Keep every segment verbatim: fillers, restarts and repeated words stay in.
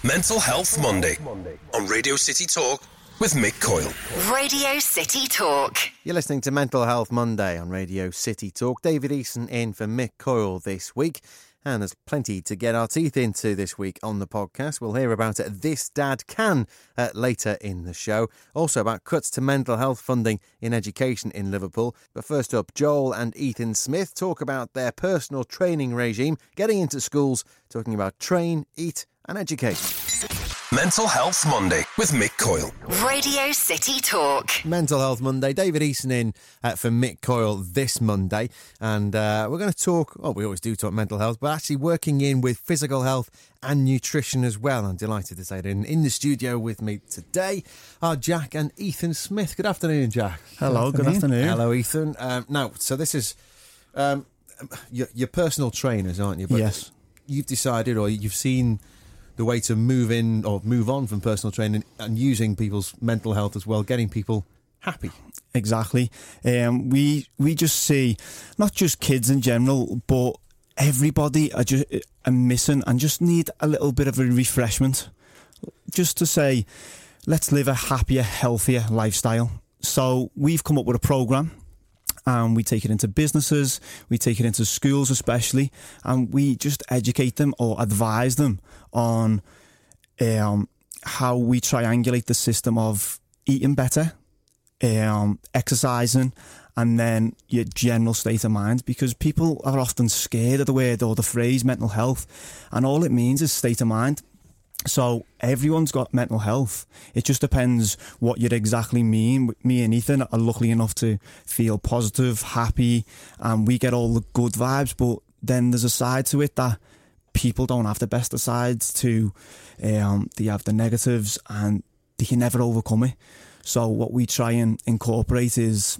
Mental Health Monday on Radio City Talk with Mick Coyle. Radio City Talk. You're listening to Mental Health Monday on Radio City Talk. David Eason in for Mick Coyle this week. And there's plenty to get our teeth into this week on the podcast. We'll hear about it, This Dad Can, uh, later in the show. Also about cuts to mental health funding in education in Liverpool. But first up, Joel and Ethan Smith talk about their personal training regime, getting into schools, talking about train, eat and educate. Mental Health Monday with Mick Coyle. Radio City Talk. Mental Health Monday. David Eason in uh, for Mick Coyle this Monday. And uh, we're going to talk, oh, we always do talk mental health, but actually working in with physical health and nutrition as well. I'm delighted to say that in, in the studio with me today are Jack and Ethan Smith. Good afternoon, Jack. Hello, good afternoon. Good afternoon. Hello, Ethan. Um, now, so this is, um, you're, you're personal trainers, aren't you? But yes. You've decided, or you've seen the way to move in or move on from personal training and using people's mental health as well, getting people happy. Exactly. Um, we we just see not just kids in general, but everybody are just are missing and just need a little bit of a refreshment. Just to say, let's live a happier, healthier lifestyle. So we've come up with a programme. And we take it into businesses, we take it into schools especially, and we just educate them or advise them on um, how we triangulate the system of eating better, um, exercising, and then your general state of mind, because people are often scared of the word or the phrase mental health, and all it means is state of mind. So everyone's got mental health. It just depends what you exactly mean. Me and Ethan are lucky enough to feel positive, happy, and we get all the good vibes. But then there's a side to it that people don't have the best of sides to. Um, they have the negatives and they can never overcome it. So what we try and incorporate is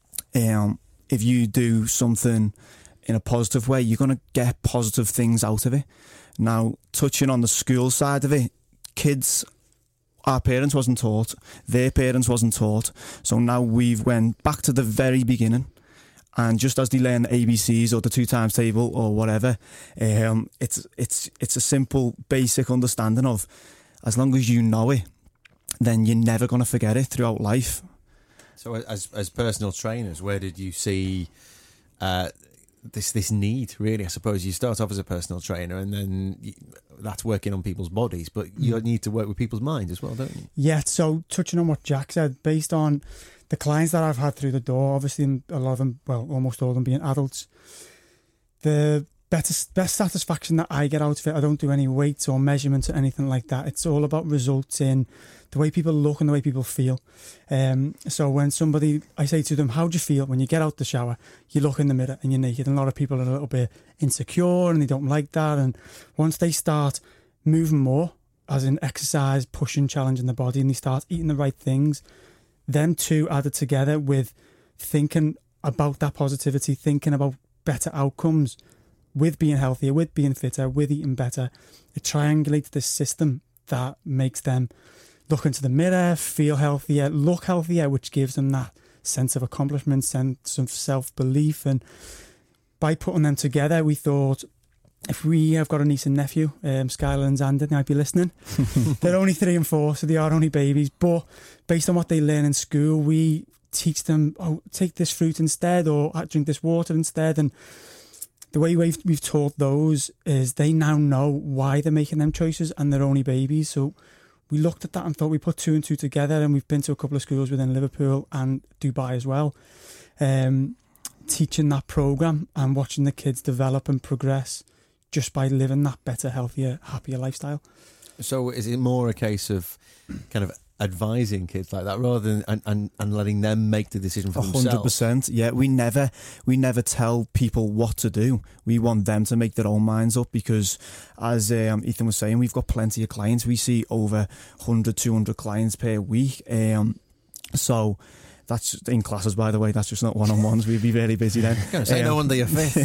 um, if you do something in a positive way, you're going to get positive things out of it. Now, touching on the school side of it, kids, our parents wasn't taught, their parents wasn't taught. So now we've went back to the very beginning. And just as they learn the A B Cs or the two times table or whatever, um, it's it's it's a simple, basic understanding of, as long as you know it, then you're never going to forget it throughout life. So as as personal trainers, where did you see uh, this this need, really? I suppose you start off as a personal trainer and then you, that's working on people's bodies, but you mm. need to work with people's minds as well, don't you? Yeah, so touching on what Jack said, based on the clients that I've had through the door, obviously a lot of them, well, almost all of them being adults, the better, best satisfaction that I get out of it, I don't do any weights or measurements or anything like that. It's all about results in the way people look and the way people feel. Um, so when somebody, I say to them, how do you feel when you get out the shower, you look in the mirror and you're naked? And a lot of people are a little bit insecure and they don't like that. And once they start moving more, as in exercise, pushing, challenging the body, and they start eating the right things, them two added together with thinking about that positivity, thinking about better outcomes with being healthier, with being fitter, with eating better, it triangulates this system that makes them look into the mirror, feel healthier, look healthier, which gives them that sense of accomplishment, sense of self-belief. And by putting them together, we thought, if we have got a niece and nephew, um, Skylar and Xander, they might be listening. They're only three and four, so they are only babies. But based on what they learn in school, we teach them, oh, take this fruit instead, or drink this water instead. And the way we've, we've taught those is they now know why they're making them choices, and they're only babies. So we looked at that and thought we put two and two together, and we've been to a couple of schools within Liverpool and Dubai as well, um, teaching that programme and watching the kids develop and progress just by living that better, healthier, happier lifestyle. So is it more a case of kind of advising kids like that rather than and, and, and letting them make the decision for themselves? one hundred percent. Yeah, we never we never tell people what to do. We want them to make their own minds up, because as um, Ethan was saying, we've got plenty of clients. We see over one hundred, two hundred clients per week. Um, so that's in classes, by the way. That's just not one-on-ones. We'd be very busy then. I'm going to say um, no wonder you're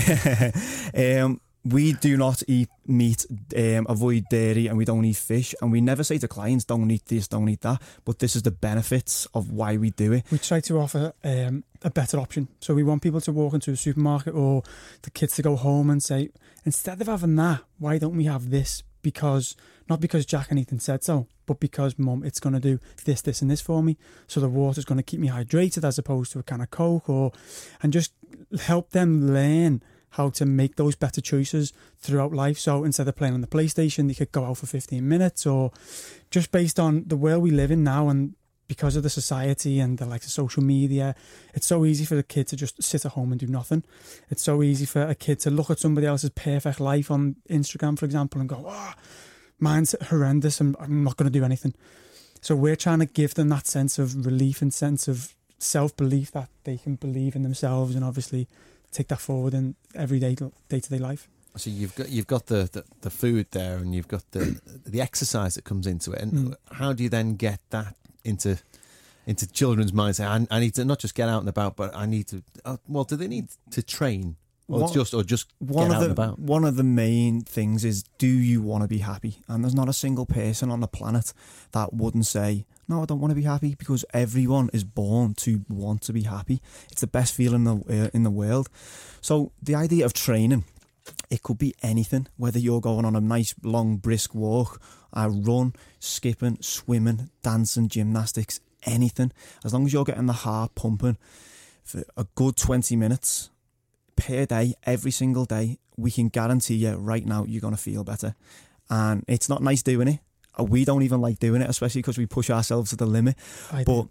fit. um, We do not eat meat, um, avoid dairy, and we don't eat fish. And we never say to clients, don't eat this, don't eat that. But this is the benefits of why we do it. We try to offer um, a better option. So we want people to walk into a supermarket or the kids to go home and say, instead of having that, why don't we have this because, not because Jack and Ethan said so, but because mum, it's going to do this, this and this for me. So the water's going to keep me hydrated as opposed to a can of Coke, or, and just help them learn how to make those better choices throughout life. So instead of playing on the PlayStation, they could go out for fifteen minutes, or just based on the world we live in now, and because of the society and the likes of social media, it's so easy for a kid to just sit at home and do nothing. It's so easy for a kid to look at somebody else's perfect life on Instagram, for example, and go, oh, mine's horrendous and I'm not going to do anything. So we're trying to give them that sense of relief and sense of self-belief that they can believe in themselves, and obviously take that forward in everyday day-to-day life. So you've got you've got the, the, the food there, and you've got the the exercise that comes into it. And mm. how do you then get that into into children's minds? I, I need to not just get out and about, but I need to. Uh, well, do they need to train, or one, just or just one get of out the, and about? One of the main things is, do you want to be happy? And there's not a single person on the planet that wouldn't say, no, I don't want to be happy, because everyone is born to want to be happy. It's the best feeling in the, uh, in the world. So the idea of training, it could be anything, whether you're going on a nice long brisk walk, a run, skipping, swimming, dancing, gymnastics, anything. As long as you're getting the heart pumping for a good twenty minutes per day, every single day, we can guarantee you right now you're going to feel better. And it's not nice doing it. We don't even like doing it, especially because we push ourselves to the limit. I but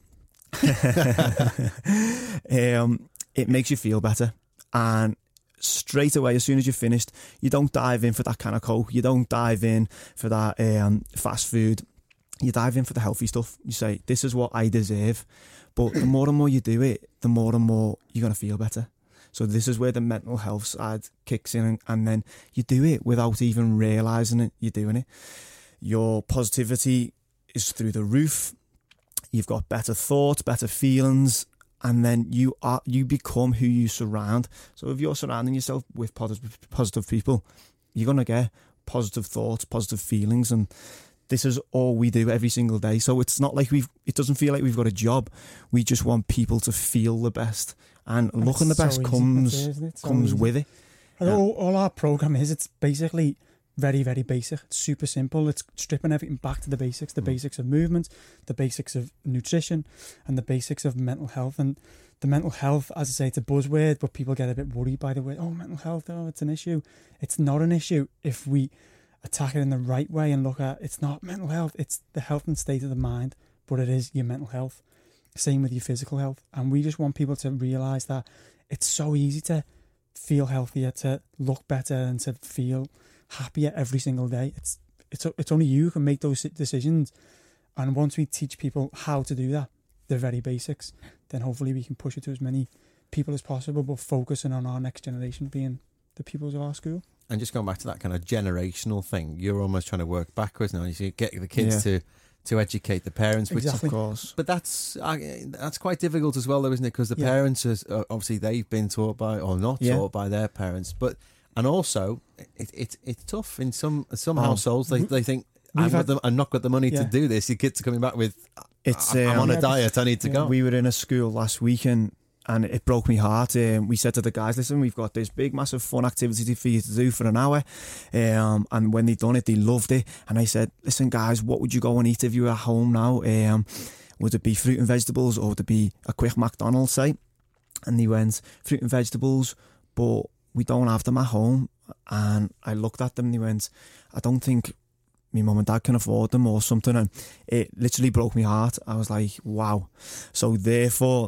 um, it makes you feel better. And straight away, as soon as you're finished, you don't dive in for that kind of Coke. You don't dive in for that um, fast food. You dive in for the healthy stuff. You say, this is what I deserve. But the more and more you do it, the more and more you're going to feel better. So this is where the mental health side kicks in, and, and then you do it without even realising it. You're doing it. Your positivity is through the roof. You've got better thoughts, better feelings, and then you are you become who you surround. So if you're surrounding yourself with positive, positive people, you're going to get positive thoughts, positive feelings, and this is all we do every single day. So it's not like we've, it doesn't feel like we've got a job. We just want people to feel the best, and, and looking the best so comes, it, so comes easy. with it. Yeah. All, all our program is, it's basically very, very basic. It's super simple. It's stripping everything back to the basics, the mm. basics of movement, the basics of nutrition, and the basics of mental health. And the mental health, as I say, it's a buzzword, but people get a bit worried by the way, oh, mental health, oh, it's an issue. It's not an issue if we attack it in the right way and look at, it's not mental health, it's the health and state of the mind, but it is your mental health. Same with your physical health. And we just want people to realise that it's so easy to feel healthier, to look better, and to feel happier every single day. It's it's it's only you who can make those decisions. And once we teach people how to do that, the very basics, then hopefully we can push it to as many people as possible, but focusing on our next generation being the pupils of our school. And just going back to that kind of generational thing, you're almost trying to work backwards now. You get the kids yeah. to to educate the parents, which exactly. of course, but that's uh, that's quite difficult as well, though, isn't it? Because the yeah. parents are uh, obviously they've been taught by or not yeah. taught by their parents, but and also it, it it's tough in some some oh. households. They they think I'm, had, the, I'm not got the money yeah. to do this. Your kids are coming back with it's I'm um, on a diet. I need to yeah. go. We were in a school last week and. And it broke my heart. Um, we said to the guys, listen, we've got this big, massive fun activity for you to do for an hour. Um, and when they done it, they loved it. And I said, listen, guys, what would you go and eat if you were at home now? Um, would it be fruit and vegetables, or would it be a quick McDonald's, say? And they went, fruit and vegetables, but we don't have them at home. And I looked at them and they went, I don't think my mum and dad can afford them or something. And it literally broke my heart. I was like, wow. So therefore...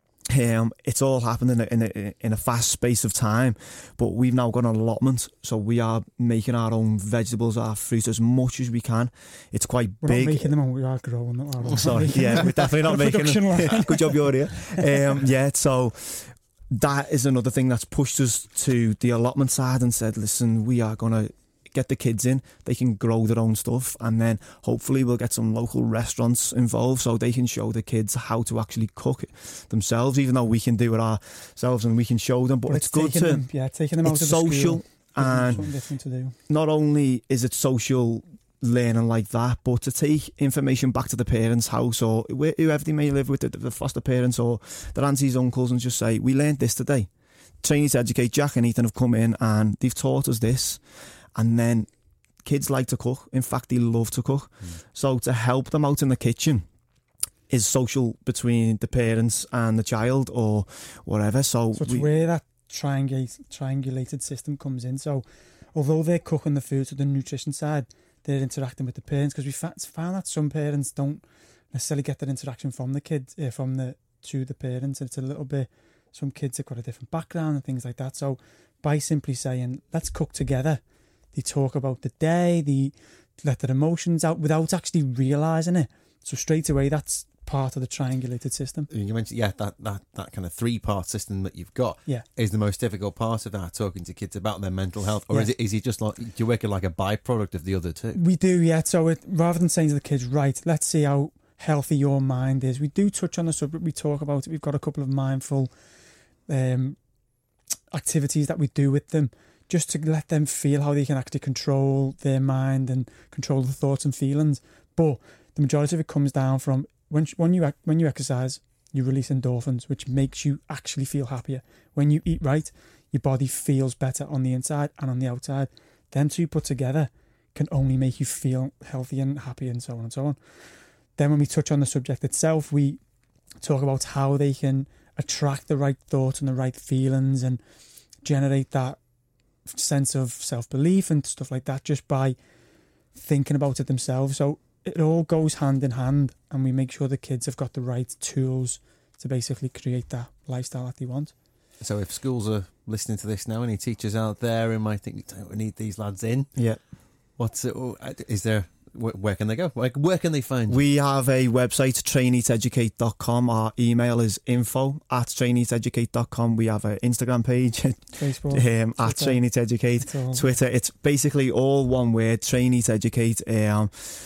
Um, it's all happened in a, in a in a fast space of time, but we've now got an allotment, so we are making our own vegetables, our fruit as much as we can. It's quite we're big. We're not making them, we are growing them. Oh, sorry, yeah, we're definitely not making them. Good job, you're here. Um, yeah, so that is another thing that's pushed us to the allotment side and said, listen, we are going to get the kids in, they can grow their own stuff, and then hopefully we'll get some local restaurants involved so they can show the kids how to actually cook it themselves, even though we can do it ourselves and we can show them, but, but it's, it's good to them, yeah taking them out it's of the social school, and something different to do. Not only is it social learning like that, but to take information back to the parents' house or whoever they may live with, the, the foster parents or their aunties, uncles, and just say, we learned this today. Training to Educate, Jack and Ethan have come in and they've taught us this. And then kids like to cook. In fact, they love to cook. Mm. So to help them out in the kitchen is social between the parents and the child or whatever. So, so it's we, where that triangulate, triangulated system comes in. So although they're cooking the food to the nutrition side, they're interacting with the parents, because we found that some parents don't necessarily get that interaction from the kids, uh, from the to the parents. It's a little bit, some kids have got a different background and things like that. So by simply saying, let's cook together, they talk about the day, they let their emotions out without actually realising it. So straight away, that's part of the triangulated system. You mentioned, yeah, that, that, that kind of three-part system that you've got yeah. is the most difficult part of that, talking to kids about their mental health, or yeah. is it is it just like, do you work it like a byproduct of the other two? We do, yeah. So it, rather than saying to the kids, right, let's see how healthy your mind is, we do touch on the subject, we talk about it, we've got a couple of mindful um, activities that we do with them, just to let them feel how they can actually control their mind and control the thoughts and feelings. But the majority of it comes down from when when you when you exercise, you release endorphins, which makes you actually feel happier. When you eat right, your body feels better on the inside and on the outside. Them two put together can only make you feel healthy and happy, and so on and so on. Then when we touch on the subject itself, we talk about how they can attract the right thoughts and the right feelings and generate that sense of self-belief and stuff like that just by thinking about it themselves. So it all goes hand in hand, and we make sure the kids have got the right tools to basically create that lifestyle that they want. So if schools are listening to this now, any teachers out there who might think, we need these lads in, yeah, what's it, is there, where can they go? Where, where can they find you? We have a website, train eat educate dot com. Our email is info at train eat educate dot com. We have an Instagram page, Facebook, um, at train eat educate, Twitter. It's basically all one word, train eat educate. Um,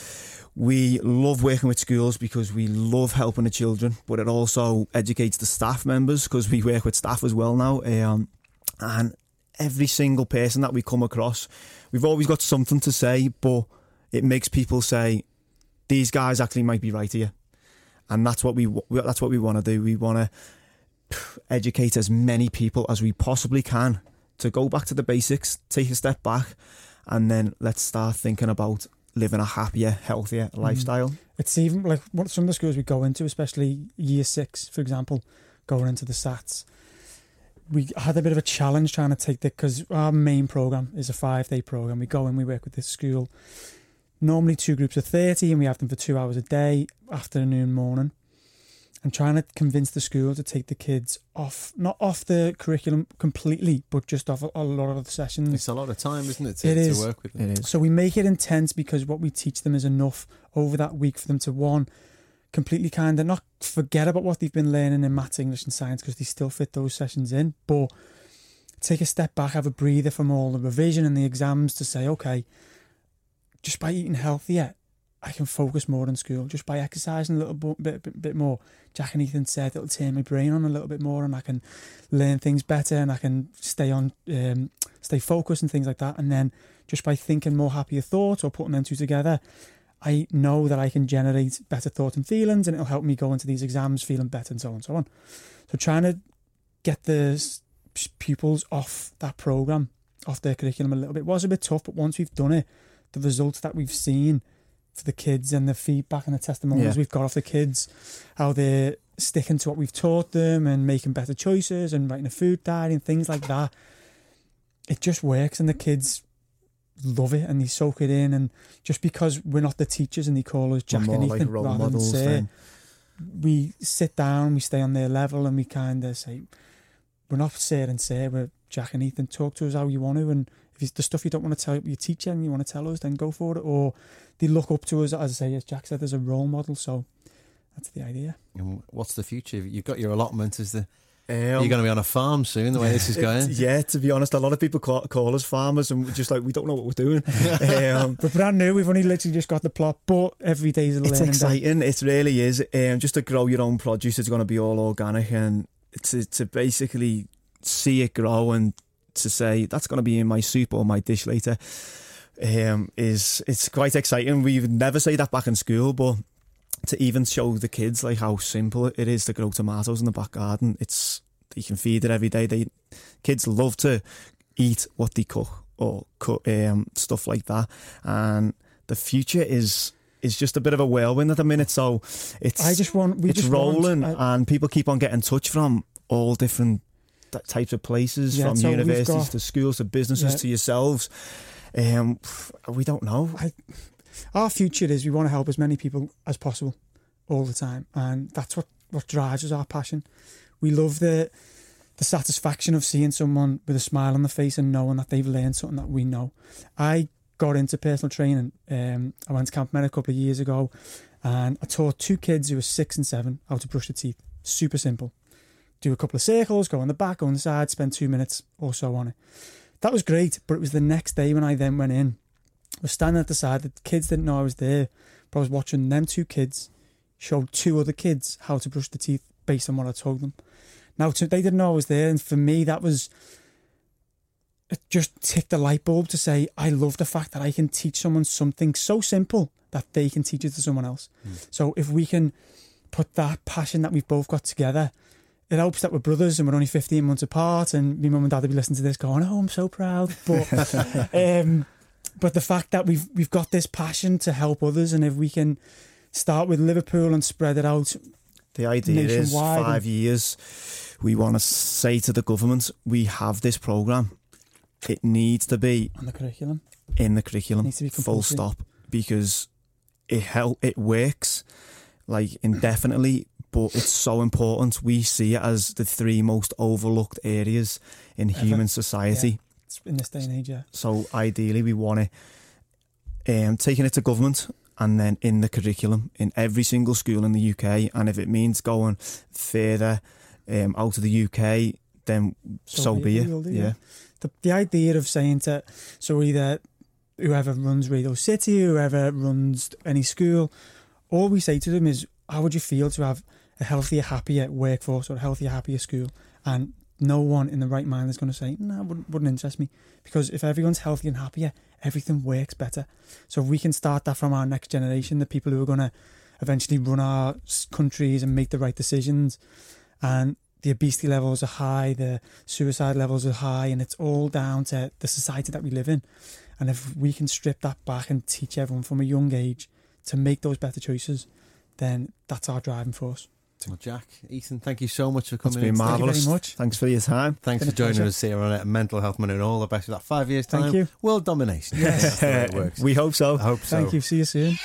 we love working with schools because we love helping the children, but it also educates the staff members because we work with staff as well now. Um, and every single person that we come across, we've always got something to say, but it makes people say, these guys actually might be right here. And that's what we that's what we want to do. We want to educate as many people as we possibly can to go back to the basics, take a step back, and then let's start thinking about living a happier, healthier lifestyle. It's even like what some of the schools we go into, especially year six, for example, going into the SATs. We had a bit of a challenge trying to take the, because our main programme is a five-day programme. We go in, we work with this school. Normally two groups of thirty, and we have them for two hours a day, afternoon, morning. And trying to convince the school to take the kids off, not off the curriculum completely, but just off a, a lot of the sessions. It's a lot of time, isn't it, to, it is. to work with them? It is. So we make it intense because what we teach them is enough over that week for them to, one, completely kind of not forget about what they've been learning in maths, English and science, because they still fit those sessions in, but take a step back, have a breather from all the revision and the exams to say, okay, just by eating healthier, I can focus more in school. Just by exercising a little bit, bit, bit, bit more. Jack and Ethan said it'll turn my brain on a little bit more, and I can learn things better, and I can stay on, um, stay focused and things like that. And then just by thinking more happier thoughts or putting them two together, I know that I can generate better thoughts and feelings, and it'll help me go into these exams feeling better, and so on and so on. So trying to get the pupils off that program, off their curriculum a little bit was a bit tough, but once we've done it, the results that we've seen for the kids and the feedback and the testimonials yeah. we've got off the kids, how they're sticking to what we've taught them and making better choices and writing a food diary and things like that, it just works, and the kids love it and they soak it in. And just because we're not the teachers and they call us Jack and Ethan, like role rather models than say, we sit down, we stay on their level, and we kind of say, we're not Sir and Sir, we're Jack and Ethan. Talk to us how you want to, and if it's the stuff you don't want to tell your teacher and you want to tell us, then go for it. Or they look up to us, as I say, as Jack said, as a role model. So that's the idea. And what's the future? You've got your allotment. Is the um, you're going to be on a farm soon? The way this is going. Yeah, to be honest, a lot of people call, call us farmers, and we're just like, we don't know what we're doing. um, but brand new, we've only literally just got the plot, but every day is a learning. It's exciting. Day. It really is. Um, just to grow your own produce, it's going to be all organic, and to to basically see it grow and to say that's going to be in my soup or my dish later um, is it's quite exciting. We would never say that back in school, but to even show the kids like how simple it is to grow tomatoes in the back garden, it's you can feed it every day. They kids love to eat what they cook, or cut, um, stuff like that. And the future is is just a bit of a whirlwind at the minute. So it's I just want we it's just rolling, want, I, and people keep on getting in touch from all different th- types of places, Yeah, from so we've universities got- to schools to businesses Yeah. to yourselves. Um, we don't know. I, our future is we want to help as many people as possible all the time, and that's what what drives us, our passion. We love the the satisfaction of seeing someone with a smile on the face and knowing that they've learned something that we know. I got into personal training. Um, I went to Camp Med a couple of years ago, and I taught two kids who were six and seven how to brush their teeth. Super simple. Do a couple of circles, go on the back, go on the side, spend two minutes or so on it. That was great, but it was the next day when I then went in. I was standing at the side. The kids didn't know I was there, but I was watching them two kids show two other kids how to brush their teeth based on what I told them. Now, to, they didn't know I was there, and for me, that was... It just ticked the light bulb to say, I love the fact that I can teach someone something so simple that they can teach it to someone else. Mm. So if we can put that passion that we've both got together, it helps that we're brothers and we're only fifteen months apart, and my mum and dad will be listening to this going, oh, I'm so proud. But um, but the fact that we've we've got this passion to help others, and if we can start with Liverpool and spread it out the idea is five and, years, we want to say to the government, we have this programme. It needs to be on the curriculum. In the curriculum, needs to be full stop, because it help, it works like indefinitely, but it's so important. We see it as the three most overlooked areas in Ever. human society. Yeah. In this day and age, yeah. So ideally, we want to um, taking it to government and then in the curriculum in every single school in the U K. And if it means going further um, out of the U K, then so, so be it. Do, yeah. yeah. The, the idea of saying to, so either whoever runs Radio City, whoever runs any school, all we say to them is, how would you feel to have a healthier, happier workforce or a healthier, happier school? And no one in the right mind is going to say, no, wouldn't, wouldn't interest me. Because if everyone's healthy and happier, everything works better. So if we can start that from our next generation, the people who are going to eventually run our countries and make the right decisions, and the obesity levels are high, the suicide levels are high, and it's all down to the society that we live in. And if we can strip that back and teach everyone from a young age to make those better choices, then that's our driving force. Well, Jack, Ethan, thank you so much for coming. It's been in. marvellous. Thank you very much. Thanks for your time. Thanks for joining us here on uh, Mental Health Monday, and all the best for that five years time. Thank you. World domination. Yes. That's the way it works. We hope so. I hope so. Thank you. See you soon.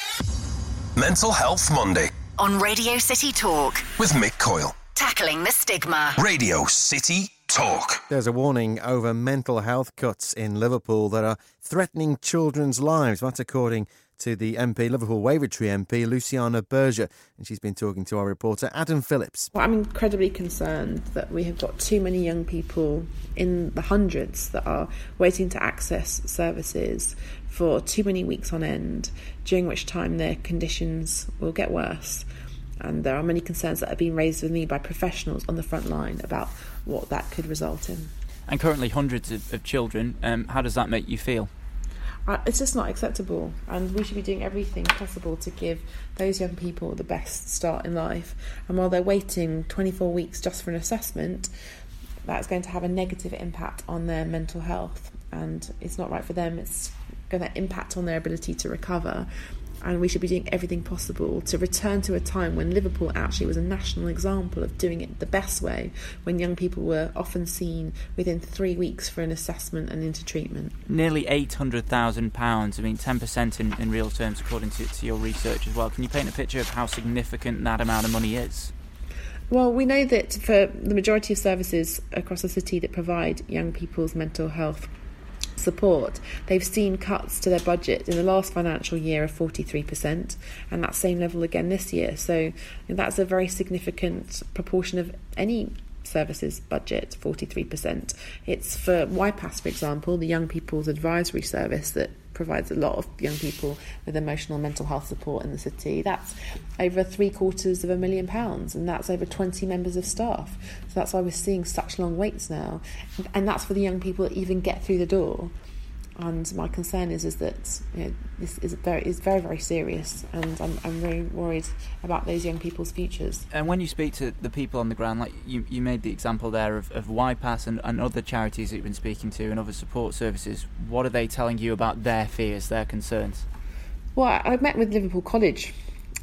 Mental Health Monday On Radio City Talk. with Mick Coyle. Tackling the stigma. Radio City Talk. There's a warning over mental health cuts in Liverpool that are threatening children's lives. That's according to the M P, Liverpool Wavertree M P, Luciana Berger, and she's been talking to our reporter Adam Phillips. Well, I'm incredibly concerned that we have got too many young people in the hundreds that are waiting to access services for too many weeks on end, during which time their conditions will get worse. And there are many concerns that have been raised with me by professionals on the front line about what that could result in. And currently hundreds of, of children, um, how does that make you feel? Uh, it's just not acceptable, and we should be doing everything possible to give those young people the best start in life. And while they're waiting twenty-four weeks just for an assessment, that's going to have a negative impact on their mental health, and it's not right for them. It's going to impact on their ability to recover. And we should be doing everything possible to return to a time when Liverpool actually was a national example of doing it the best way, when young people were often seen within three weeks for an assessment and into treatment. Nearly eight hundred thousand pounds, I mean ten percent in, in real terms according to, to your research as well. Can you paint a picture of how significant that amount of money is? Well, we know that for the majority of services across the city that provide young people's mental health support, they've seen cuts to their budget in the last financial year of forty-three percent, and that same level again this year. So that's a very significant proportion of any services budget, forty-three percent. It's for Y PAS, for example, the Young People's Advisory Service that provides a lot of young people with emotional and mental health support in the city. That's over three quarters of a million pounds, and that's over twenty members of staff. So that's why we're seeing such long waits now, and that's for the young people that even get through the door. And my concern is is that, you know, this is very is very very serious, and I'm I'm very worried about those young people's futures. And when you speak to the people on the ground, like you, you made the example there of, of Y PASS and, and other charities that you've been speaking to and other support services, what are they telling you about their fears, their concerns? Well, I, I met with Liverpool College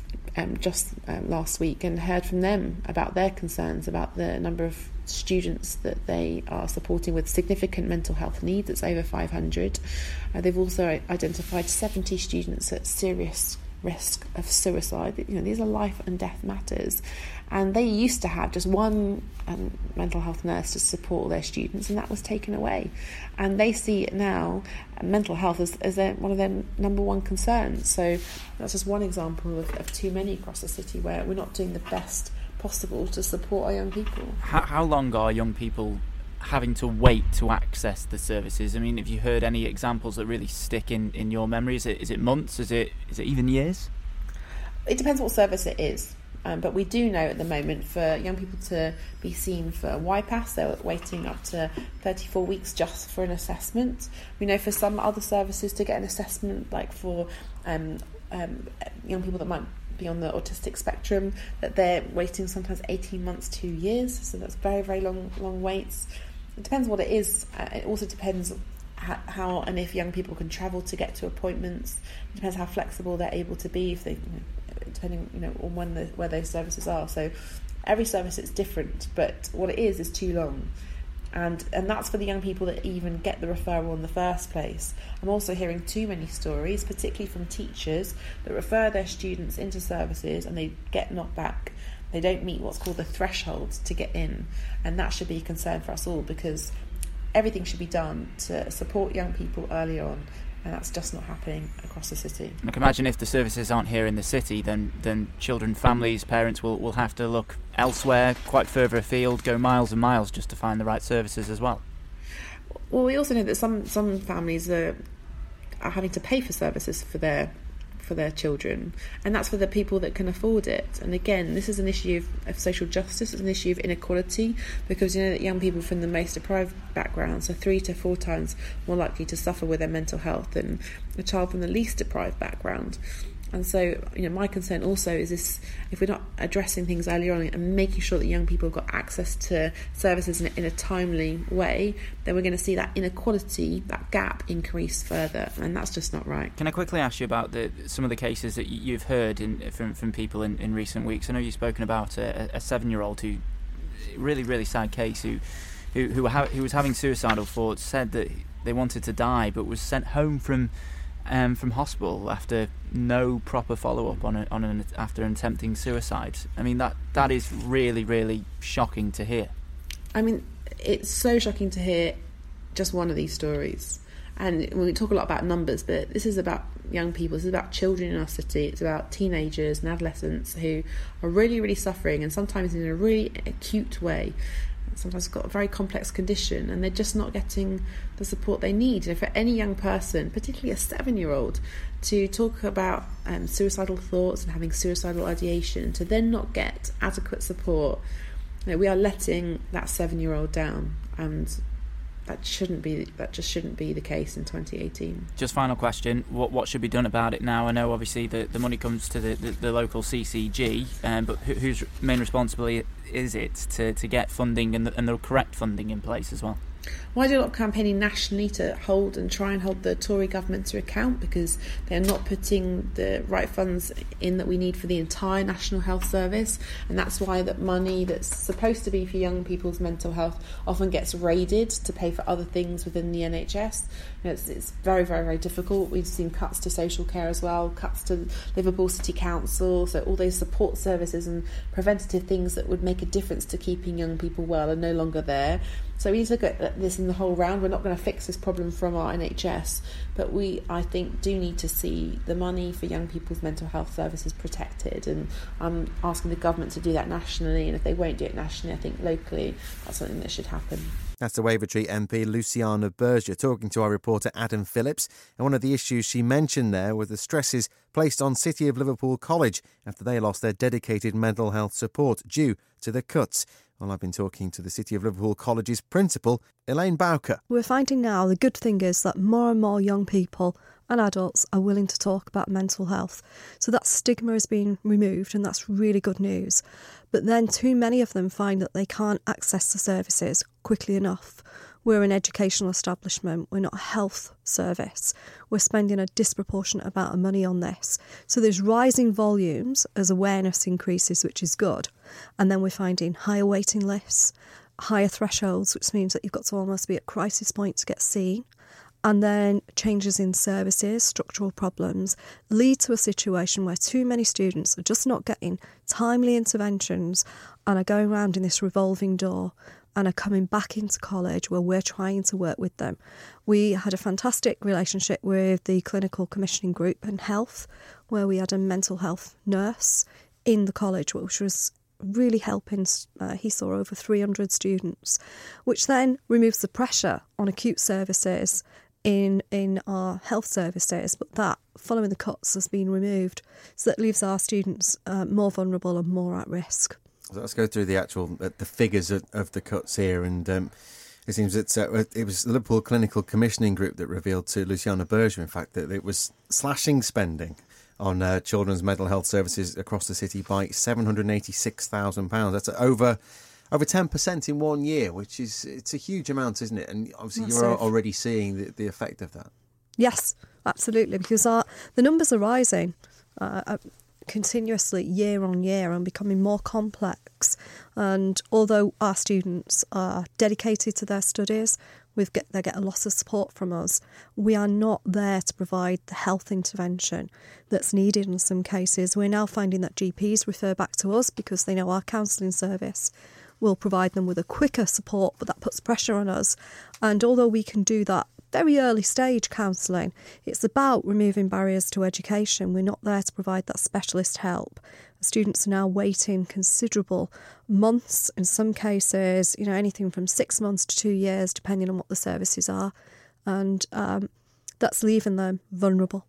um, just um, last week and heard from them about their concerns about the number of students that they are supporting with significant mental health needs. It's over five hundred. Uh, they've also identified seventy students at serious risk of suicide. You know, these are life and death matters, and they used to have just one um, mental health nurse to support their students, and that was taken away. And they see it now, uh, mental health as, as their, one of their number one concerns. So that's just one example of, of too many across the city where we're not doing the best possible to support our young people. How, how long are young people having to wait to access the services? I mean, have you heard any examples that really stick in, in your memory? Is it is it months? Is it is it even years? It depends what service it is. Um, but we do know at the moment for young people to be seen for Y PASS, they're waiting up to thirty-four weeks just for an assessment. We know for some other services to get an assessment, like for um, um, young people that might be on the autistic spectrum, that they're waiting sometimes eighteen months, two years. So that's very, very long, long waits. It depends what it is. Uh, it also depends how, how and if young people can travel to get to appointments. It depends how flexible they're able to be, if they, you know, depending, you know, on when the, where those services are. So every service is different, but what it is is too long. And and that's for the young people that even get the referral in the first place. I'm also hearing too many stories, particularly from teachers, that refer their students into services and they get knocked back. They don't meet what's called the threshold to get in. And that should be a concern for us all, because everything should be done to support young people early on. And that's just not happening across the city. I can imagine if the services aren't here in the city, then then children, families, parents will, will have to look elsewhere, quite further afield, go miles and miles just to find the right services as well. Well, we also know that some, some families are, are having to pay for services for their for their children, and that's for the people that can afford it. And again, this is an issue of, of social justice. It's an issue of inequality, because you know that young people from the most deprived backgrounds are three to four times more likely to suffer with their mental health than a child from the least deprived background. And so, you know, my concern also is this: if we're not addressing things earlier on and making sure that young people have got access to services in a, in a timely way, then we're going to see that inequality, that gap, increase further, and that's just not right. Can I quickly ask you about the, some of the cases that you've heard in, from from people in, in recent weeks? I know you've spoken about a, a seven-year-old who, really, really sad case, who who who, ha- who was having suicidal thoughts, said that they wanted to die, but was sent home from. Um, from hospital after no proper follow-up on a, on an after attempting suicide. I mean, that that is really, really shocking to hear. I mean, it's so shocking to hear just one of these stories. And we talk a lot about numbers, but this is about young people. This is about children in our city. It's about teenagers and adolescents who are really, really suffering, and sometimes in a really acute way. Sometimes got a very complex condition, and they're just not getting the support they need. And for any young person, particularly a seven-year-old, to talk about um, suicidal thoughts and having suicidal ideation, to then not get adequate support, you know, we are letting that seven-year-old down, and that shouldn't be. That just shouldn't be the case in twenty eighteen. Just final question: What what should be done about it now? I know obviously the, the money comes to the, the, the local C C G, um, but who, whose main responsibility is it to, to get funding and the, and the correct funding in place as well? Well, I do a lot of campaigning nationally to hold and try and hold the Tory government to account, because they're not putting the right funds in that we need for the entire National Health Service, and that's why that money that's supposed to be for young people's mental health often gets raided to pay for other things within the N H S. You know, it's, it's very, very, very difficult. We've seen cuts to social care as well, cuts to Liverpool City Council, so all those support services and preventative things that would make a difference to keeping young people well are no longer there. So we need to look at this in the whole round. We're not going to fix this problem from our N H S, but we, I think, do need to see the money for young people's mental health services protected, and I'm asking the government to do that nationally, and if they won't do it nationally, I think locally that's something that should happen. That's the Wavertree M P Luciana Berger talking to our reporter Adam Phillips. And one of the issues she mentioned there were the stresses placed on City of Liverpool College after they lost their dedicated mental health support due to the cuts. Well, I've been talking to the City of Liverpool College's principal, Elaine Bowker. We're finding now the good thing is that more and more young people and adults are willing to talk about mental health. So that stigma is being removed, and that's really good news. But then too many of them find that they can't access the services quickly enough. We're an educational establishment, we're not a health service. We're spending a disproportionate amount of money on this. So there's rising volumes as awareness increases, which is good. And then we're finding higher waiting lists, higher thresholds, which means that you've got to almost be at crisis point to get seen. And then changes in services, structural problems, lead to a situation where too many students are just not getting timely interventions and are going around in this revolving door and are coming back into college where we're trying to work with them. We had a fantastic relationship with the Clinical Commissioning Group and Health, where we had a mental health nurse in the college, which was really helping. Uh, he saw over three hundred students, which then removes the pressure on acute services in in our health services, but that, following the cuts, has been removed. So that leaves our students uh, more vulnerable and more at risk. So let's go through the actual uh, the figures of, of the cuts here, and um, it seems that uh, it was the Liverpool Clinical Commissioning Group that revealed to Luciana Berger, in fact, that it was slashing spending on uh, children's mental health services across the city by seven hundred eighty-six thousand pounds. That's over over ten percent in one year, which is it's a huge amount, isn't it? And obviously Massive. You're already seeing the, the effect of that. Yes, absolutely, because our, the numbers are rising uh, continuously year on year and becoming more complex. And although our students are dedicated to their studies, we've get, they get a lot of support from us, we are not there to provide the health intervention that's needed in some cases. We're now finding that G Ps refer back to us because they know our counselling service will provide them with a quicker support, but that puts pressure on us. And although we can do that very early stage counselling, it's about removing barriers to education. We're not there to provide that specialist help. Students are now waiting considerable months, in some cases, you know, anything from six months to two years, depending on what the services are. And um, that's leaving them vulnerable.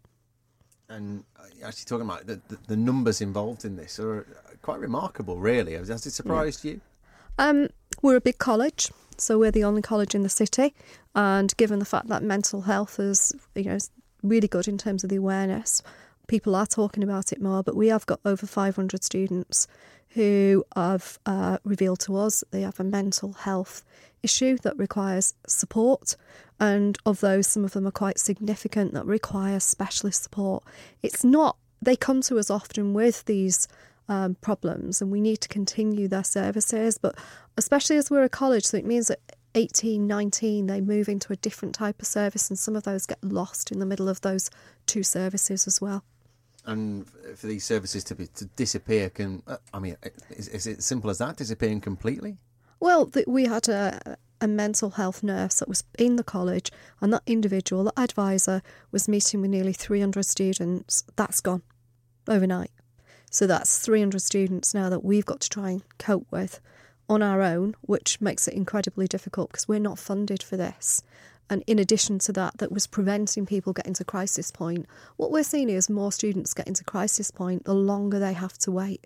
And actually talking about the, the, the numbers involved in this are quite remarkable, really. Has it surprised yeah. you? Um, we're a big college, so we're the only college in the city, and given the fact that mental health is, you know, really good in terms of the awareness, people are talking about it more, but we have got over five hundred students who have uh, revealed to us that they have a mental health issue that requires support, and of those, some of them are quite significant, that require specialist support. It's not, they come to us often with these Um, problems, and we need to continue their services, but especially as we're a college, so it means that eighteen, nineteen they move into a different type of service, and some of those get lost in the middle of those two services as well. And for these services to be to disappear, can uh, I mean, is, is it as simple as that, disappearing completely? Well, the, we had a, a mental health nurse that was in the college, and that individual, that advisor, was meeting with nearly three hundred students. That's gone overnight. So that's three hundred students now that we've got to try and cope with on our own, which makes it incredibly difficult because we're not funded for this. And in addition to that, that was preventing people getting to crisis point. What we're seeing is more students getting to crisis point, the longer they have to wait.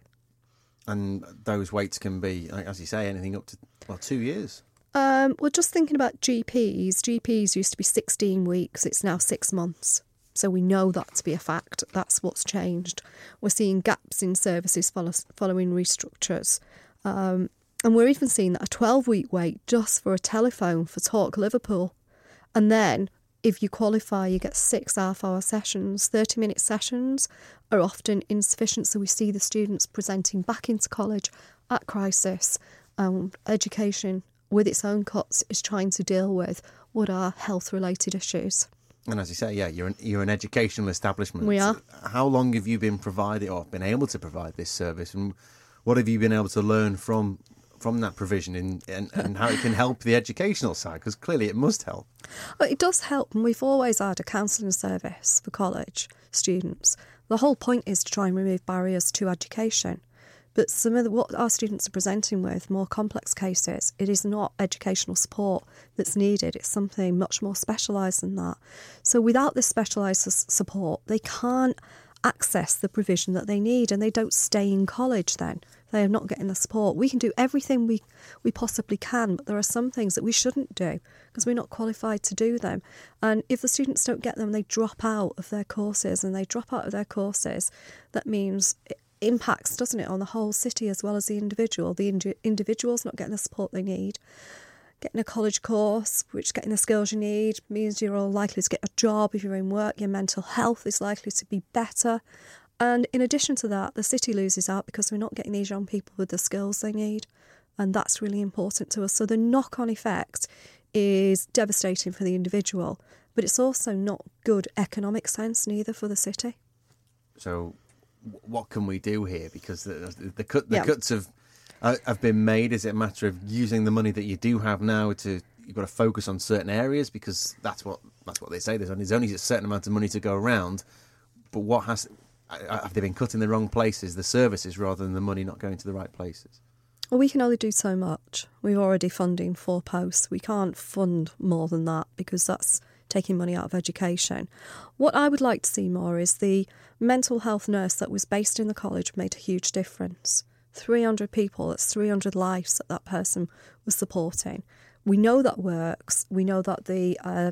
And those waits can be, as you say, anything up to, well, two years. Um, we're just thinking about G Ps. G Ps used to be sixteen weeks. It's now six months. So we know that to be a fact. That's what's changed. We're seeing gaps in services follow, following restructures. Um, and we're even seeing that a twelve-week wait just for a telephone for Talk Liverpool. And then, if you qualify, you get six half-hour sessions. thirty-minute sessions are often insufficient. So we see the students presenting back into college at crisis. Um, education, with its own cuts, is trying to deal with what are health-related issues. And as you say, yeah, you're an, you're an educational establishment. We are. How long have you been providing or been able to provide this service, and what have you been able to learn from from that provision in, and, and how it can help the educational side? Because clearly it must help. Well, it does help, and we've always had a counselling service for college students. The whole point is to try and remove barriers to education, But some of the, what our students are presenting with, more complex cases, it is not educational support that's needed. It's something much more specialised than that. So without this specialised s- support, they can't access the provision that they need, and they don't stay in college then. They are not getting the support. We can do everything we, we possibly can, but there are some things that we shouldn't do because we're not qualified to do them. And if the students don't get them, they drop out of their courses, and they drop out of their courses. That means it impacts, doesn't it, on the whole city as well as the individual. The indi- individual's not getting the support they need. Getting a college course, which getting the skills you need, means you're all likely to get a job. If you're in work, your mental health is likely to be better. And in addition to that, the city loses out because we're not getting these young people with the skills they need. And that's really important to us. So the knock-on effect is devastating for the individual, but it's also not good economic sense neither for the city. So what can we do here? Because the, the, the, cut, the Yeah. cuts have, uh, have been made. Is it a matter of using the money that you do have now to... You've got to focus on certain areas because that's what that's what they say. There's only, there's only a certain amount of money to go around. But what has... Have they been cut in the wrong places, the services, rather than the money not going to the right places? Well, we can only do so much. We're already funding four posts. We can't fund more than that because that's taking money out of education. What I would like to see more is the mental health nurse that was based in the college made a huge difference. three hundred people, that's three hundred lives that that person was supporting. We know that works. We know that the uh,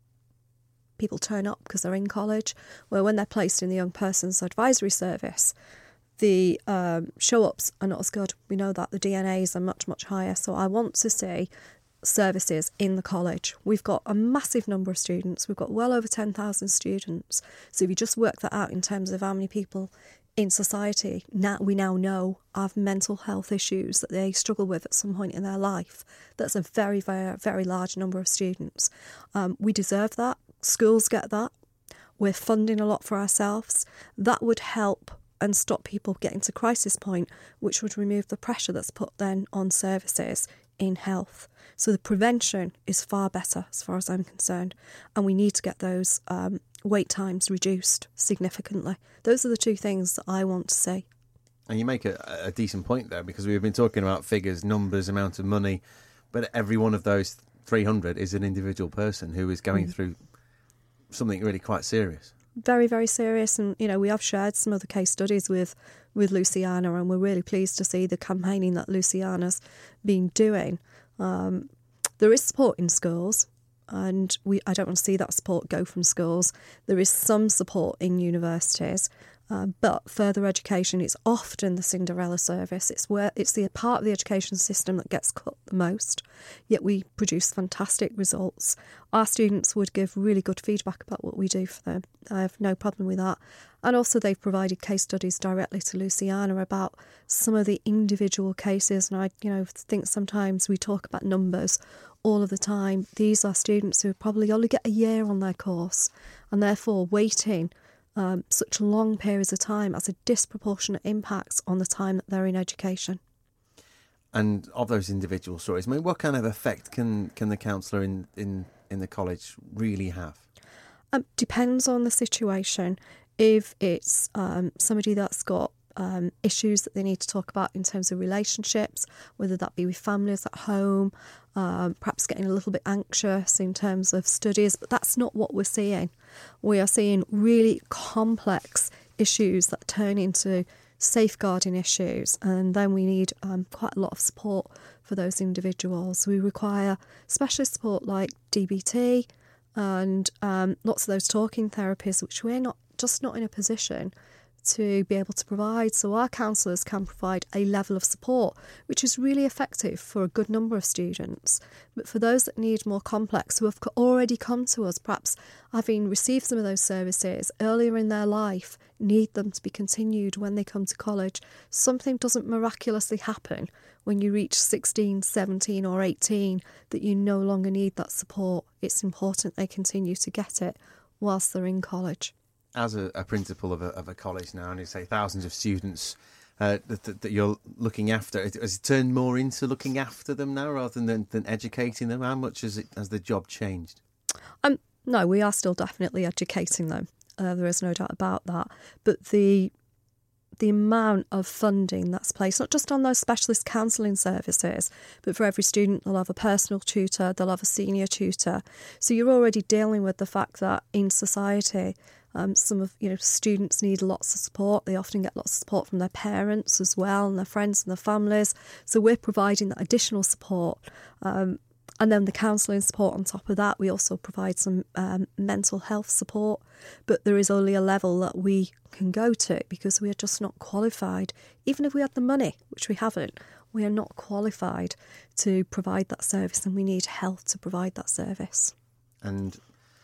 people turn up because they're in college, where when they're placed in the young person's advisory service, the um, show-ups are not as good. We know that the D N As are much, much higher. So I want to see services in the college. We've got a massive number of students. We've got well over ten thousand students. So if you just work that out in terms of how many people in society now we now know have mental health issues that they struggle with at some point in their life, that's a very, very, very large number of students. Um, we deserve that. Schools get that. We're funding a lot for ourselves. That would help and stop people getting to crisis point, which would remove the pressure that's put then on services in health. So the prevention is far better as far as I'm concerned, and we need to get those um, wait times reduced significantly. Those are the two things that I want to see. And you make a, a decent point there, because we've been talking about figures, numbers, amount of money, but every one of those three hundred is an individual person who is going mm. through something really quite serious. Very, very serious. And, you know, we have shared some of the case studies with, with Luciana, and we're really pleased to see the campaigning that Luciana's been doing. Um, there is support in schools, and we I don't want to see that support go from schools. There is some support in universities, uh, but further education is often the Cinderella service. It's where it's the part of the education system that gets cut the most, yet we produce fantastic results. Our students would give really good feedback about what we do for them. I have no problem with that. And also they've provided case studies directly to Luciana about some of the individual cases. And I you know, think sometimes we talk about numbers all of the time. These are students who probably only get a year on their course, and therefore waiting um, such long periods of time has a disproportionate impact on the time that they're in education. And of those individual stories, I mean, what kind of effect can, can the counsellor in, in, in the college really have? Um, depends on the situation. If it's um, somebody that's got um, issues that they need to talk about in terms of relationships, whether that be with families at home, um, perhaps getting a little bit anxious in terms of studies, but that's not what we're seeing. We are seeing really complex issues that turn into safeguarding issues, and then we need um, quite a lot of support for those individuals. We require specialist support like D B T and um, lots of those talking therapies, which we're not just not in a position to be able to provide. So our counsellors can provide a level of support which is really effective for a good number of students. But for those that need more complex, who have already come to us, perhaps having received some of those services earlier in their life, need them to be continued when they come to college. Something doesn't miraculously happen when you reach sixteen, seventeen or eighteen that you no longer need that support. It's important they continue to get it whilst they're in college. As a, a principal of a, of a college now, and you say thousands of students uh, that, that, that you're looking after, has it turned more into looking after them now rather than, than educating them? How much has, it, has the job changed? Um, no, we are still definitely educating them. Uh, there is no doubt about that. But the the amount of funding that's placed, not just on those specialist counselling services, but for every student, they'll have a personal tutor, they'll have a senior tutor. So you're already dealing with the fact that in society, um, some of you know students need lots of support. They often get lots of support from their parents as well, and their friends and their families. So we're providing that additional support. Um, And then the counselling support on top of that. We also provide some um, mental health support, but there is only a level that we can go to because we are just not qualified. Even if we had the money, which we haven't, we are not qualified to provide that service, and we need health to provide that service. And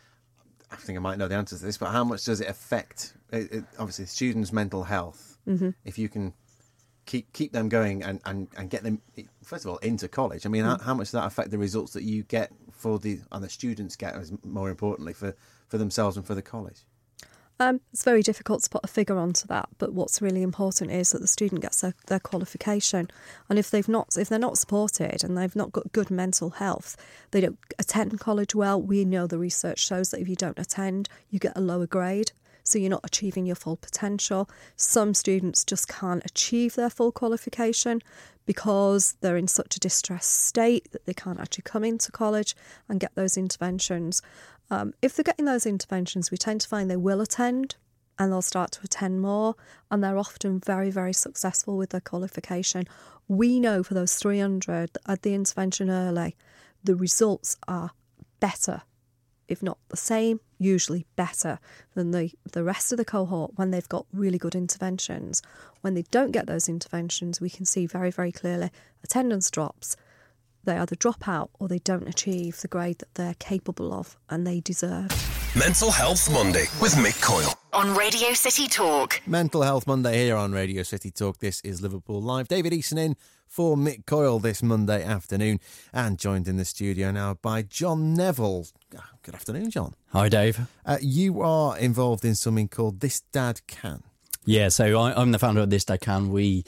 I think I might know the answer to this, but how much does it affect, it, it, obviously, students' mental health? Mm-hmm. If you can keep keep them going and, and, and get them, first of all, into college. I mean, mm. how, how much does that affect the results that you get for the, and the students get, as more importantly, for, for themselves and for the college? Um, it's very difficult to put a figure onto that, but what's really important is that the student gets their, their qualification. And if they've not, if they're not supported and they've not got good mental health, they don't attend college well. We know the research shows that if you don't attend, you get a lower grade. So you're not achieving your full potential. Some students just can't achieve their full qualification because they're in such a distressed state that they can't actually come into college and get those interventions. Um, if they're getting those interventions, we tend to find they will attend and they'll start to attend more, and they're often very, very successful with their qualification. We know for those three hundred that at the intervention early, the results are better, if not the same, usually better than the, the rest of the cohort when they've got really good interventions. When they don't get those interventions, we can see very, very clearly attendance drops. They either drop out or they don't achieve the grade that they're capable of and they deserve. Mental Health Monday with Mick Coyle. On Radio City Talk. Mental Health Monday here on Radio City Talk. This is Liverpool Live. David Eason in for Mick Coyle this Monday afternoon, and joined in the studio now by John Neville. Good afternoon, John. Hi, Dave. Uh, you are involved in something called This Dad Can. Yeah, so I, I'm the founder of This Dad Can. We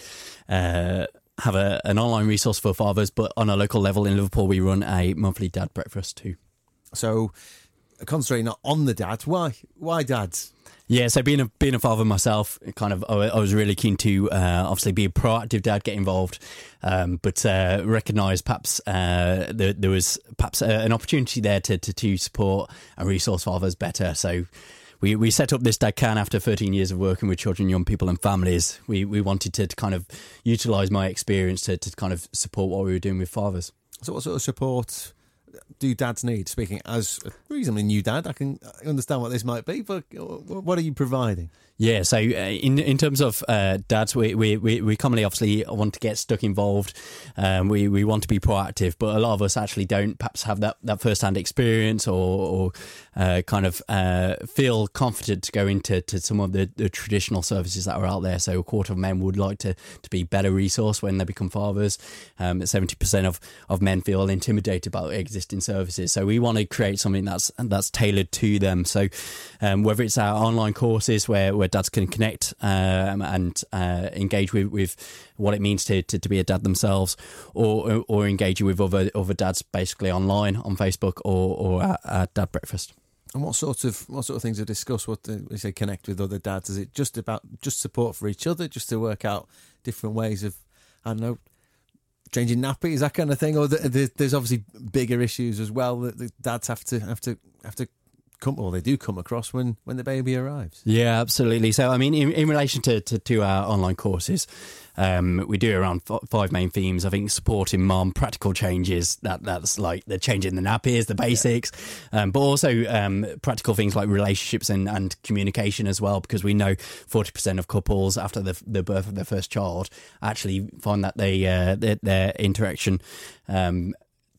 uh, have a, an online resource for fathers, but on a local level in Liverpool, we run a monthly dad breakfast too. So, concentrating on the dads, why? Why dads? Yeah, so being a being a father myself, kind of, I was really keen to uh, obviously be a proactive dad, get involved, um, but uh, recognise perhaps uh, there, there was perhaps uh, an opportunity there to, to to support and resource fathers better. So we we set up This Dad Can after thirteen years of working with children, young people, and families. We we wanted to, to kind of utilise my experience to to kind of support what we were doing with fathers. So what sort of support do dads need? Speaking as a reasonably new dad, I can understand what this might be, but what are you providing? Yeah, so uh, in in terms of uh, dads, we, we, we, we commonly obviously want to get stuck involved. Um, we, we want to be proactive, but a lot of us actually don't perhaps have that, that first-hand experience or, or uh, kind of uh, feel confident to go into to some of the, the traditional services that are out there. So a quarter of men would like to, to be better resourced when they become fathers. Um, seventy percent of, of men feel intimidated about existing services. So we want to create something that's that's tailored to them. So um, whether it's our online courses where, where dads can connect um, and uh, engage with, with what it means to, to, to be a dad themselves, or or engaging with other other dads basically online on Facebook or, or at, at Dad Breakfast. And what sort of what sort of things are discussed? What do they say? Connect with other dads? Is it just about just support for each other, just to work out different ways of, I don't know, changing nappies, that kind of thing? Or the, the, there's obviously bigger issues as well that the dads have to have to have to come, or they do come across when, when the baby arrives. Yeah, absolutely. So, I mean, in, in relation to, to, to our online courses, um, we do around f- five main themes. I think supporting mum, practical changes, that that's like the changing the nappies, the basics, yeah. um, but also um, practical things like relationships and, and communication as well, because we know forty percent of couples after the, the birth of their first child actually find that they uh, their, their interaction um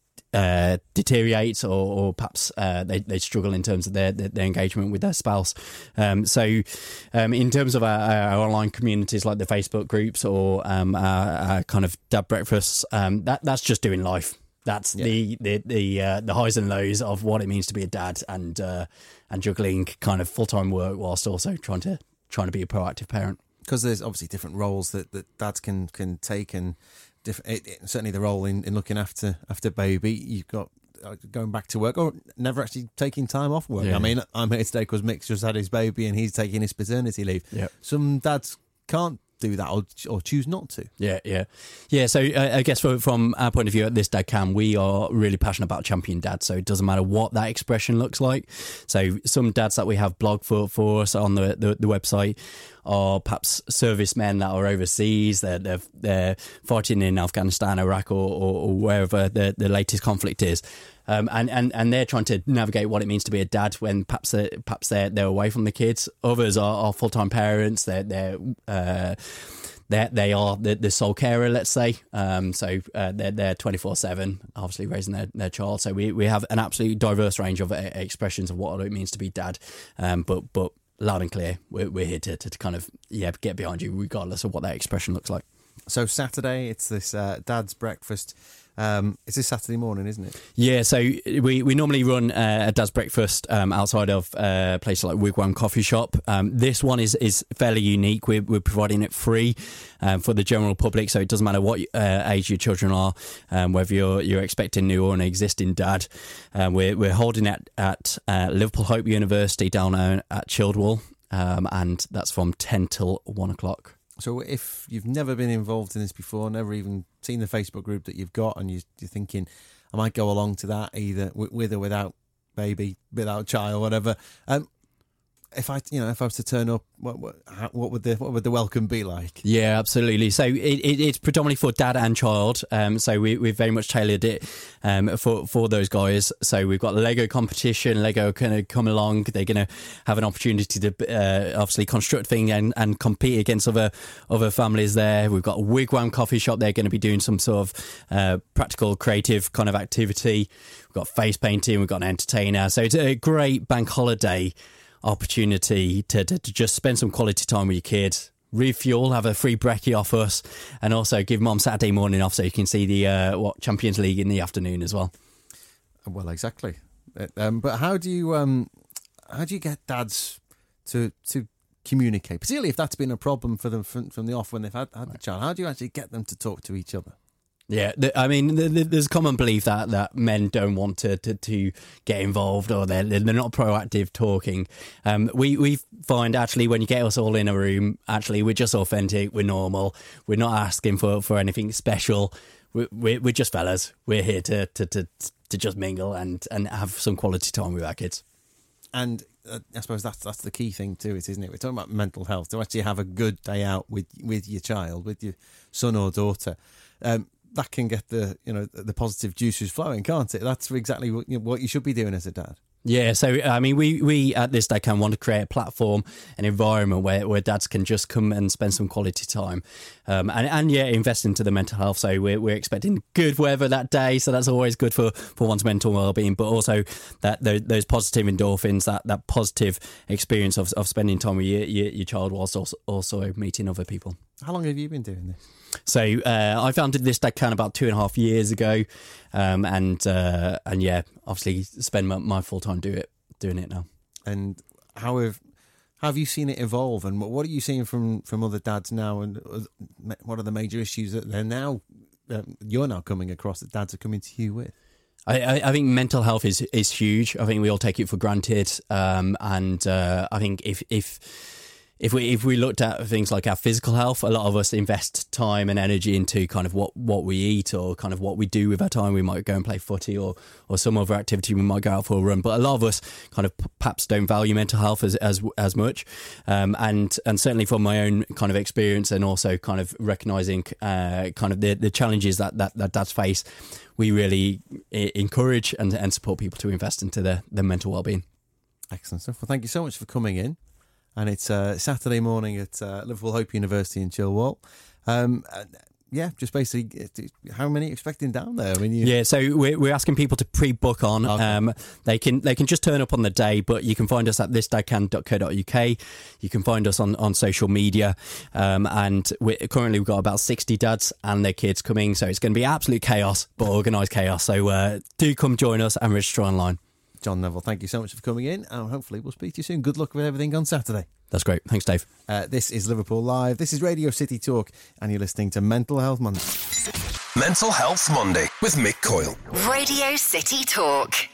Uh, deteriorates, or, or perhaps uh, they, they struggle in terms of their, their, their engagement with their spouse. Um, so um, in terms of our, our online communities like the Facebook groups or um, our, our kind of dad breakfasts, um, that that's just doing life. That's yeah. the the the, uh, the highs and lows of what it means to be a dad, and uh, and juggling kind of full-time work whilst also trying to trying to be a proactive parent. Because there's obviously different roles that, that dads can, can take, and different, it, it, certainly the role in, in looking after after baby. You've got uh, going back to work, or never actually taking time off work. Yeah. I mean, I'm here today because Mick's just had his baby and he's taking his paternity leave. Yep. Some dads can't do that or, or choose not to. Yeah, yeah. Yeah, so uh, I guess for, from our point of view at This Dad Can, we are really passionate about champion dad, so it doesn't matter what that expression looks like. So some dads that we have blog for, for us on the, the, the website are perhaps servicemen that are overseas, they're, they're, they're fighting in Afghanistan, Iraq, or, or, or wherever the, the latest conflict is. Um, and, and, and they're trying to navigate what it means to be a dad when perhaps they're, perhaps they're, they're away from the kids. Others are, are full-time parents. They're, they're, uh, they're, they are the, the sole carer, let's say. Um, so uh, they're, they're twenty-four seven, obviously raising their, their child. So we, we have an absolutely diverse range of uh, expressions of what it means to be dad. Um, but but loud and clear, we're, we're here to, to kind of yeah get behind you regardless of what that expression looks like. So Saturday, it's this uh, dad's breakfast. Um, it's this Saturday morning, isn't it? Yeah, so we, we normally run uh, a dad's breakfast um, outside of uh, places like Wigwam Coffee Shop. Um, this one is, is fairly unique. We're, we're providing it free um, for the general public, so it doesn't matter what uh, age your children are, um, whether you're you're expecting new or an existing dad. Um, we're we're holding it at uh, Liverpool Hope University down at Childwall, um, and that's from ten till one o'clock. So if you've never been involved in this before, never even seen the Facebook group that you've got, and you, you're thinking, I might go along to that either with or without baby, without child, whatever. Um, if I, you know, if I was to turn up, what what, what would the what would the welcome be like? Yeah, absolutely. So it, it, it's predominantly for dad and child. Um, so we we've very much tailored it um for for those guys. So we've got the Lego competition. Lego going to come along. They're going to have an opportunity to uh, obviously construct things and, and compete against other other families there. We've got a Wigwam Coffee Shop. They're going to be doing some sort of uh, practical, creative kind of activity. We've got face painting. We've got an entertainer. So it's a great bank holiday opportunity to, to, to just spend some quality time with your kids, refuel, have a free brekkie off us, and also give mum Saturday morning off so you can see the uh, what Champions League in the afternoon as well. Well, exactly. Um, but how do you um, how do you get dads to to communicate, particularly if that's been a problem for them from, from the off when they've had, had the child? How do you actually get them to talk to each other? Yeah, the, I mean, the, the, there's a common belief that, that men don't want to, to, to get involved, or they're they're not proactive talking. Um, we we find actually when you get us all in a room, actually we're just authentic, we're normal, we're not asking for, for anything special. We're, we're we're just fellas. We're here to to, to, to just mingle and, and have some quality time with our kids. And uh, I suppose that's that's the key thing to it, isn't it? We're talking about mental health. To actually have a good day out with with your child, with your son or daughter. Um, that can get the you know the positive juices flowing, can't it? That's exactly what you, know, what you should be doing as a dad. Yeah, so I mean, we, we at This Dad Can want to create a platform, an environment where, where dads can just come and spend some quality time, um, and and yeah, invest into the mental health. So we're we're expecting good weather that day, so that's always good for, for one's mental well-being. But also that those, those positive endorphins, that, that positive experience of of spending time with your your, your child whilst also, also meeting other people. How long have you been doing this? So uh, I founded This Dad Can about two and a half years ago, um, and uh, and yeah, obviously spend my, my full time do it doing it now. And how have how have you seen it evolve? And what are you seeing from, from other dads now? And what are the major issues that they're now uh, you're now coming across that dads are coming to you with? I, I think mental health is is huge. I think we all take it for granted, um, and uh, I think if if. If we if we looked at things like our physical health, a lot of us invest time and energy into kind of what, what we eat or kind of what we do with our time. We might go and play footy or, or some other activity. We might go out for a run. But a lot of us kind of perhaps don't value mental health as as, as much. Um, and and certainly from my own kind of experience and also kind of recognising uh, kind of the, the challenges that, that, that dads face, we really encourage and, and support people to invest into their, their mental well-being. Excellent stuff. Well, thank you so much for coming in. And it's uh, Saturday morning at uh, Liverpool Hope University in Chilwell. Um, yeah, just basically, how many are you expecting down there? I mean, you... Yeah, so we're, we're asking people to pre-book on. Okay. Um, they can they can just turn up on the day, but you can find us at this dad can dot co dot uk. You can find us on, on social media. Um, and we're, currently we've got about sixty dads and their kids coming, so it's going to be absolute chaos, but organised chaos. So uh, do come join us and register online. John Neville, thank you so much for coming in, and hopefully we'll speak to you soon. Good luck with everything on Saturday. That's great. Thanks, Dave. Uh, this is Liverpool Live. This is Radio City Talk, and you're listening to Mental Health Monday. Mental Health Monday with Mick Coyle. Radio City Talk.